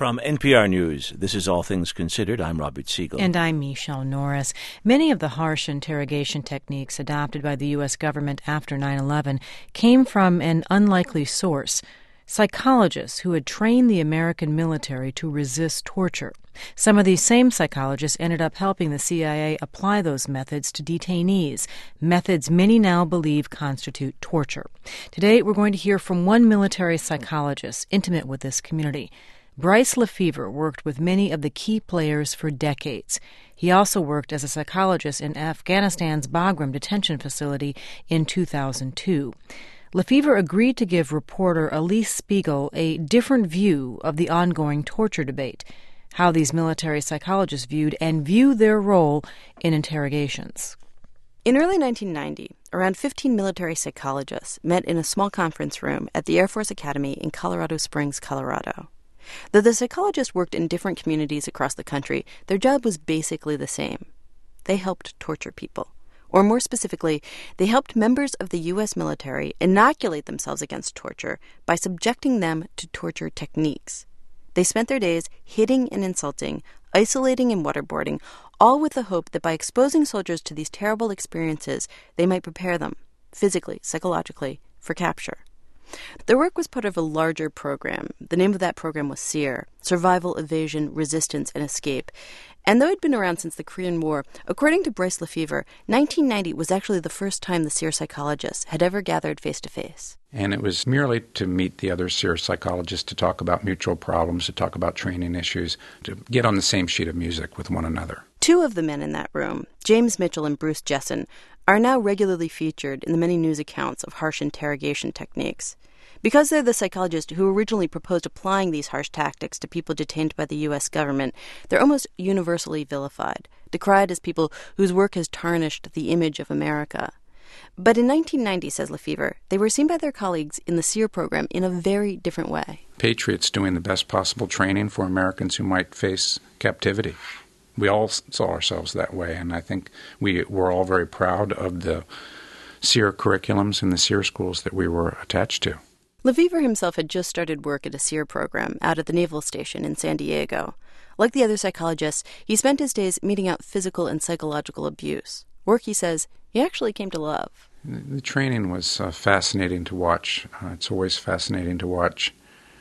From NPR News, this is All Things Considered. I'm Robert Siegel. And I'm Michelle Norris. Many of the harsh interrogation techniques adopted by the U.S. government after 9/11 came from an unlikely source: psychologists who had trained the American military to resist torture. Some of these same psychologists ended up helping the CIA apply those methods to detainees, methods many now believe constitute torture. Today, we're going to hear from one military psychologist intimate with this community. Bryce Lefevre worked with many of the key players for decades. He also worked as a psychologist in Afghanistan's Bagram detention facility in 2002. Lefevre agreed to give reporter Elise Spiegel a different view of the ongoing torture debate, how these military psychologists viewed and view their role in interrogations. In early 1990, around 15 military psychologists met in a small conference room at the Air Force Academy in Colorado Springs, Colorado. Though the psychologists worked in different communities across the country, their job was basically the same. They helped torture people. Or more specifically, they helped members of the U.S. military inoculate themselves against torture by subjecting them to torture techniques. They spent their days hitting and insulting, isolating and waterboarding, all with the hope that by exposing soldiers to these terrible experiences, they might prepare them, physically, psychologically, for capture. Their work was part of a larger program. The name of that program was SERE, Survival, Evasion, Resistance, and Escape. And though it had been around since the Korean War, according to Bryce Lefevre, 1990 was actually the first time the SERE psychologists had ever gathered face-to-face. And it was merely to meet the other SERE psychologists, to talk about mutual problems, to talk about training issues, to get on the same sheet of music with one another. Two of the men in that room, James Mitchell and Bruce Jessen, are now regularly featured in the many news accounts of harsh interrogation techniques. Because they're the psychologists who originally proposed applying these harsh tactics to people detained by the U.S. government, they're almost universally vilified, decried as people whose work has tarnished the image of America. But in 1990, says Lefevre, they were seen by their colleagues in the SERE program in a very different way. Patriots doing the best possible training for Americans who might face captivity. We all saw ourselves that way, and I think we were all very proud of the SERE curriculums and the SERE schools that we were attached to. Lefevre himself had just started work at a SERE program out at the Naval Station in San Diego. Like the other psychologists, he spent his days meting out physical and psychological abuse. Work, he says, he actually came to love. The training was fascinating to watch. It's always fascinating to watch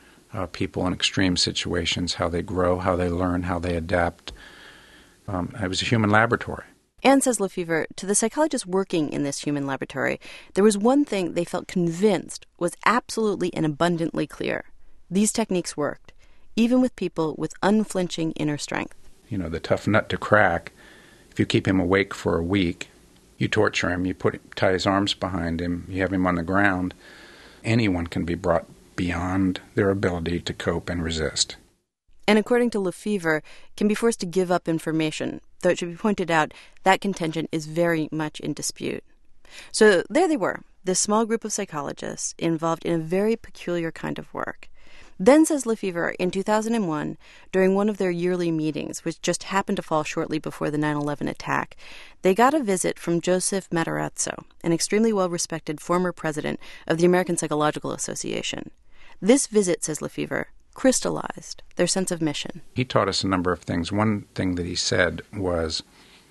people in extreme situations, how they grow, how they learn, how they adapt. It was a human laboratory. And, says Lefevre, to the psychologists working in this human laboratory, there was one thing they felt convinced was absolutely and abundantly clear. These techniques worked, even with people with unflinching inner strength. You know, the tough nut to crack, if you keep him awake for a week, you torture him, tie his arms behind him, you have him on the ground, anyone can be brought beyond their ability to cope and resist. And according to Lefevre, can be forced to give up information, though it should be pointed out that contention is very much in dispute. So there they were, this small group of psychologists involved in a very peculiar kind of work. Then, says Lefevre, in 2001, during one of their yearly meetings, which just happened to fall shortly before the 9/11 attack, they got a visit from Joseph Matarazzo, an extremely well-respected former president of the American Psychological Association. This visit, says Lefevre, crystallized their sense of mission. He taught us a number of things. One thing that he said was,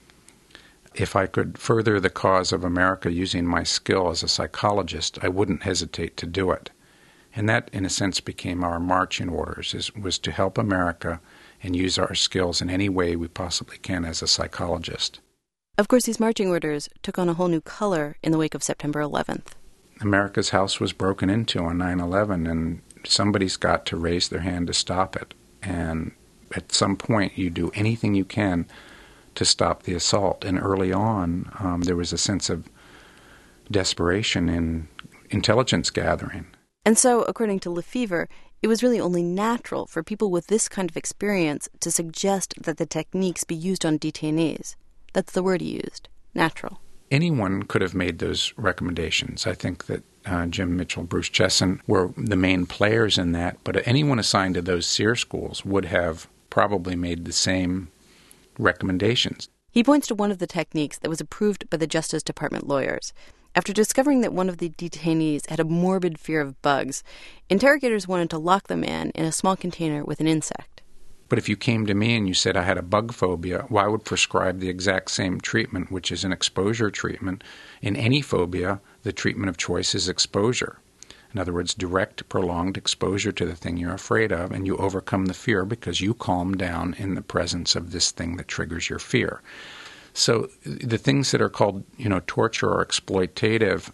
if I could further the cause of America using my skill as a psychologist, I wouldn't hesitate to do it. And that, in a sense, became our marching orders, was to help America and use our skills in any way we possibly can as a psychologist. Of course, these marching orders took on a whole new color in the wake of September 11th. America's house was broken into on 9/11, and somebody's got to raise their hand to stop it. And at some point, you do anything you can to stop the assault. And early on, there was a sense of desperation in intelligence gathering. And so, according to Lefevre, it was really only natural for people with this kind of experience to suggest that the techniques be used on detainees. That's the word he used, natural. Anyone could have made those recommendations. I think that Jim Mitchell, Bruce Jessen were the main players in that, but anyone assigned to those SERE schools would have probably made the same recommendations. He points to one of the techniques that was approved by the Justice Department lawyers. After discovering that one of the detainees had a morbid fear of bugs, interrogators wanted to lock the man in a small container with an insect. But if you came to me and you said I had a bug phobia, well, I would prescribe the exact same treatment, which is an exposure treatment. In any phobia, the treatment of choice is exposure. In other words, direct, prolonged exposure to the thing you're afraid of, and you overcome the fear because you calm down in the presence of this thing that triggers your fear. So the things that are called, torture or exploitative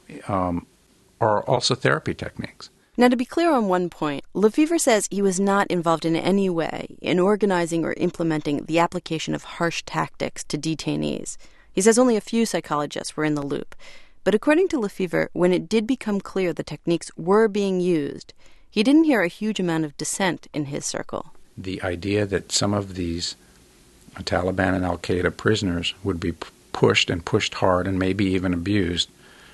are also therapy techniques. Now, to be clear on one point, Lefevre says he was not involved in any way in organizing or implementing the application of harsh tactics to detainees. He says only a few psychologists were in the loop. But according to Lefevre, when it did become clear the techniques were being used, he didn't hear a huge amount of dissent in his circle. The idea that some of these Taliban and al-Qaeda prisoners would be pushed and pushed hard and maybe even abused,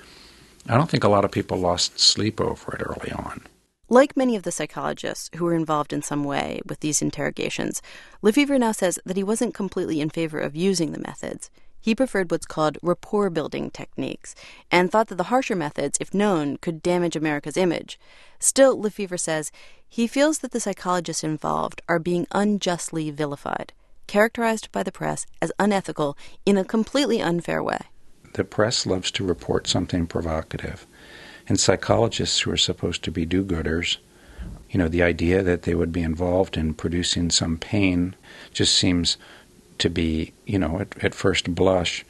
I don't think a lot of people lost sleep over it early on. Like many of the psychologists who were involved in some way with these interrogations, Lefevre now says that he wasn't completely in favor of using the methods. He preferred what's called rapport-building techniques and thought that the harsher methods, if known, could damage America's image. Still, Lefevre says he feels that the psychologists involved are being unjustly vilified, characterized by the press as unethical in a completely unfair way. The press loves to report something provocative. And psychologists who are supposed to be do-gooders, the idea that they would be involved in producing some pain just seems to be, at first blush,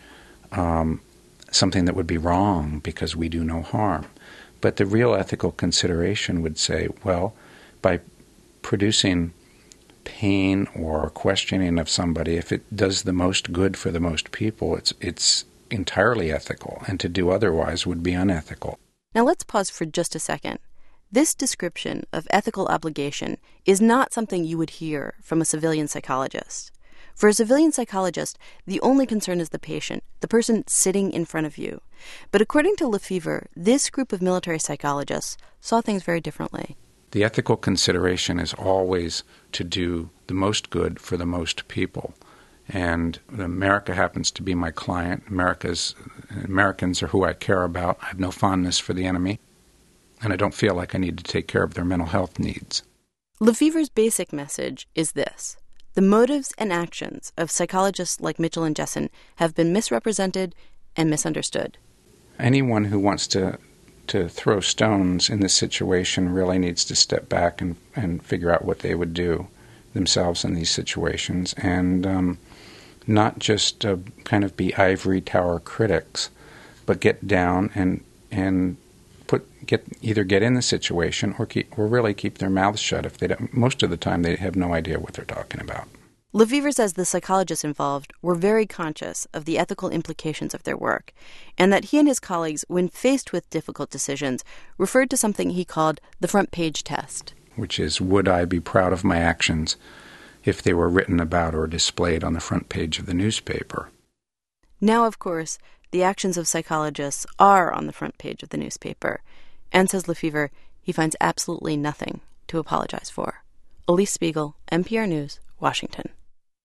something that would be wrong because we do no harm. But the real ethical consideration would say, well, by producing pain or questioning of somebody, if it does the most good for the most people, it's entirely ethical, and to do otherwise would be unethical. Now let's pause for just a second. This description of ethical obligation is not something you would hear from a civilian psychologist. For a civilian psychologist, the only concern is the patient, the person sitting in front of you. But according to Lefevre, this group of military psychologists saw things very differently. The ethical consideration is always to do the most good for the most people. And America happens to be my client. Americans are who I care about. I have no fondness for the enemy, and I don't feel like I need to take care of their mental health needs. Lefevre's basic message is this. The motives and actions of psychologists like Mitchell and Jessen have been misrepresented and misunderstood. Anyone who wants to throw stones in this situation really needs to step back and figure out what they would do themselves in these situations, and not just kind of be ivory tower critics, but get down and either get in the situation or really keep their mouths shut. If they don't, most of the time they have no idea what they're talking about. Lefevre says the psychologists involved were very conscious of the ethical implications of their work, and that he and his colleagues, when faced with difficult decisions, referred to something he called the front page test. Which is, would I be proud of my actions if they were written about or displayed on the front page of the newspaper? Now, of course, the actions of psychologists are on the front page of the newspaper, and, says Lefevre, he finds absolutely nothing to apologize for. Elise Spiegel, NPR News, Washington.